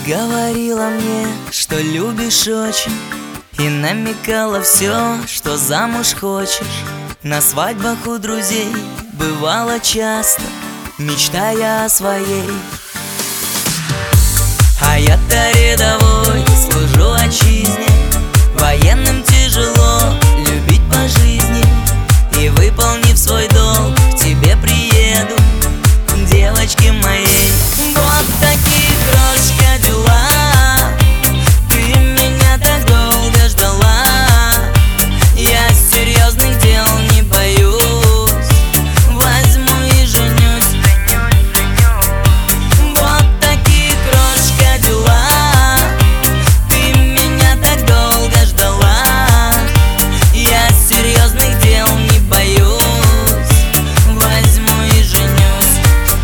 говорила мне, что любишь очень, и намекала все, что замуж хочешь. На свадьбах у друзей бывало часто, мечтая о своей. А я-то рядовой, служу отчизне, военным тяжело любить по жизни. И выполнив свой долг, к тебе приеду, девочки моей. Вот такие, крошка, дела. Ты меня так долго ждала. Я серьезных дел не боюсь, возьму и женюсь. Вот такие, крошка, дела. Ты меня так долго ждала. Я серьезных дел не боюсь, возьму и женюсь.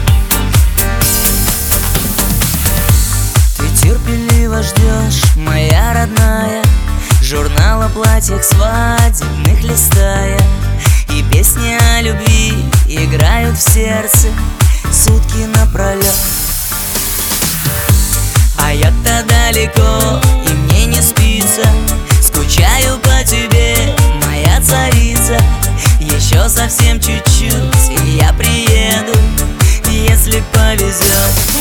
Ты терпеливо ждешь, моя родная, журнал о платьях свадебных листая. И песни о любви играют в сердце сутки напролет. А я-то далеко, и мне не спится, скучаю по тебе, моя царица. Еще совсем чуть-чуть, и я приеду, если повезет.